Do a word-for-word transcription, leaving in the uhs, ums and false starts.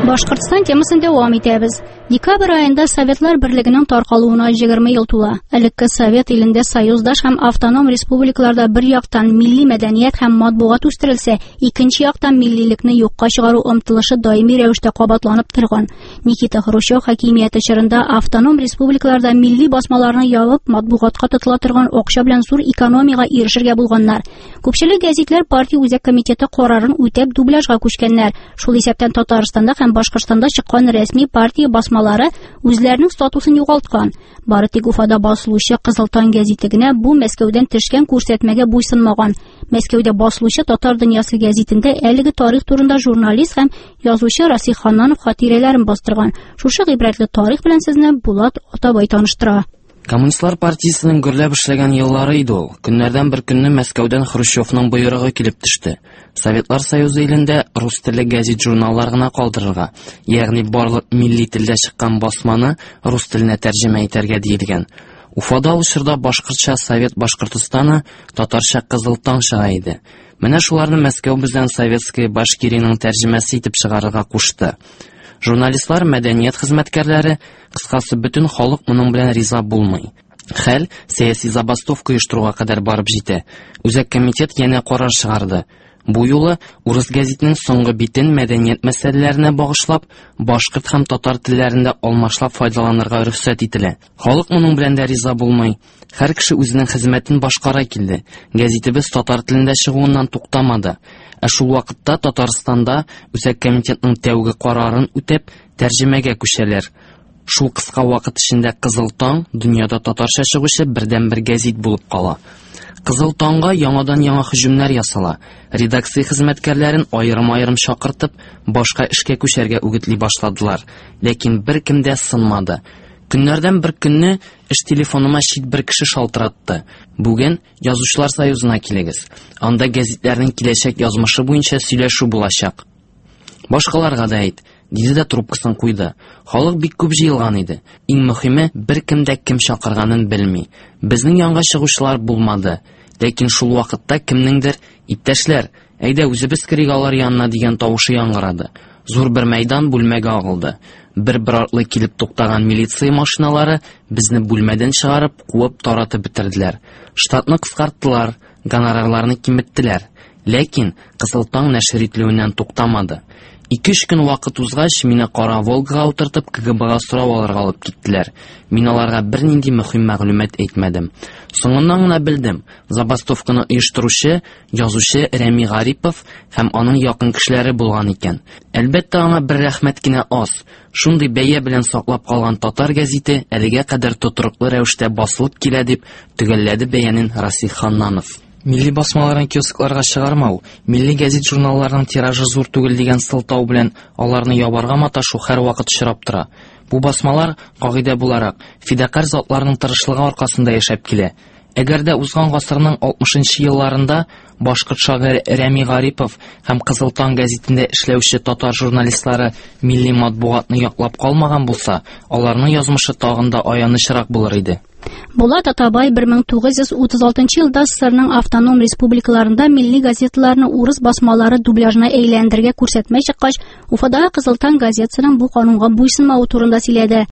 Башкортстан темасын дәвам итәбез. Декабрь айында Советлар Берлегенең таркалуына егерме ел тула. Элекке Совет илендә союздаш һәм автоном республикаларда бер яктан милли мәдәният һәм матбугат үстерелсә, икенче яктан милливлекне юкка чыгару омтылышы даими рәвештә кабатланып торган. Никита Хрущев хакимияте чорында автоном республикаларда милли басмаларны ябып, матбугатка тотыла торган акча белән зур экономиягә ирешергә булганнар. Күпчелек гәзитләр партия үзәк комитеты карарын үтәп дубляжга күчкәннәр. Шул исәптән Татарстанда һәм Башкортстанда чыккан рәсми партия басмалары үзләренең статусын югалткан. Бары тик Уфада басылучы Кызылтаң гәзите генә бу Мәскәүдән төшкән күрсәтмәгә буйсынмаган. Мәскәүдә басылучы Татар дөньясы гәзитендә әлеге тарих турында журналист һәм язучы Расих Ханнанов хатирәләрен бастырган. Шушы гыйбрәтле тарих белән сезне Булат Атабай таныштыра. Коммунистлар партиясының гөрләп эшләгән еллары иде ул. Көннәрдән бер көнне Мәскәүдән Хрущевның боерыгы килеп төште. Советлар Союзы илендә рус телле гәзит журналлар гына калдырырга, ягъни барлык милли телдә чыккан басманы рус теленә тәрҗемә итәргә диелгән. Уфада ул чорда башкортча Совет Башкортстаны, татарча Кызылтаң чыга иде. Менә шуларны Мәскәү бездән Советская Башкириянең тәрҗемәсе итеп чыгарырга кушты. Журналистлар, мәдәният хезмәткәрләре, кыскасы бөтен халык моның белән риза булмый. Хәл сәяси забастовка оештыруга кадәр барып җитә. Үзәк комитет янә карар чыгарды. Бу юлы урыс гәзитенең соңгы битен мәдәният мәсьәләләренә багышлап, башкорт һәм татар телләрендә алмашлап файдаланырга рөхсәт ителә. Халык моның белән дә риза булмый. Һәр кеше үзенең хезмәтен башкара килде. Гәзитебез татар телендә чыгуыннан туктамады. Ә шул вакытта Татарстанда үзәк комитетның тәүге карарын үтәп, тәрҗемәгә күчәләр. Шул кыска вакыт эчендә Кызылтаң дөньяда татарча чыгучы бердән-бер гәзит булып кала. Кызылтаңга яңадан-яңа һөҗүмнәр ясала. Редакция хезмәткәрләрен аерым-аерым чакыртып, башка эшкә күчәргә үгетли башладылар. Ләкин беркем дә сынмады. Көннәрдән бер көнне эш телефоныма чит бер кеше шалтыратты. Бүген Язучылар союзына килегез. Анда гәзитләрнең киләчәк язмышы буенча сөйләшү булачак. Башкаларга да әйт, диде дә трубкасын куйды. Халык бик күп җыелган иде. Иң мөһиме, беркем дә кем чакырганын белми. Безнең янга чыгучылар булмады. Ләкин шул вакытта кемнеңдер "Иптәшләр, әйдә үзебез керик алар янына" дигән тавышы яңгырады. Зур бер мәйдан бүлмәгә агылды. Бер-бер артлы килеп туктаган милиция машиналары безне бүлмәдән чыгарып, куып таратып бетерделәр. Штатны кыскарттылар, гонорарларны киметтеләр. Ләкин Кызылтаң нәшер ителүеннән туктамады. Ике-өч көн вакыт узгач, мине Кара Волгага утыртып КГБга сорау алырга алып киттеләр. Мин аларга бернинди мөһим мәгълүмат әйтмәдем. Соңыннан гына белдем, забастовканы оештыручы, язучы Рәми Гарипов һәм аның якын кешеләре булган икән. Әлбәттә, аңа бер рәхмәт кенә аз. Шундый бәя белән саклап калган татар гәзите әлегә кадәр тотыруклы рәвештә басылып килә дип төгәлләде бәянен Расих Ханнанов. Милли басмаларын киоскларга чыгармау, милли гәзит журналларының тиражы зур түгел дигән сылтау белән аларны ябарга маташу һәр вакыт очрап тора. Бу басмалар, кагыйдә буларак, фидакар затларның тырышлыгы аркасында яшәп килә. Әгәр дә узган гасырның алтмышынчы елларында башкорт шагыйрь Рәми Гарипов һәм Кызылтаң гәзитендә эшләүче татар журналистлары милли матбугатны яклап калмаган булса, аларның язмышы тагын да аянычрак булыр иде. Булат Атабай бер мең тугыз йөз утыз алтынчы елда СССРның автоном республикаларында милли газеталарны урыс басмалары дубляжына әйләндергә күрсәтмә чыккач, Уфадагы Кызылтаң газетасының бу канунга буйсынмавы турында сөйләде.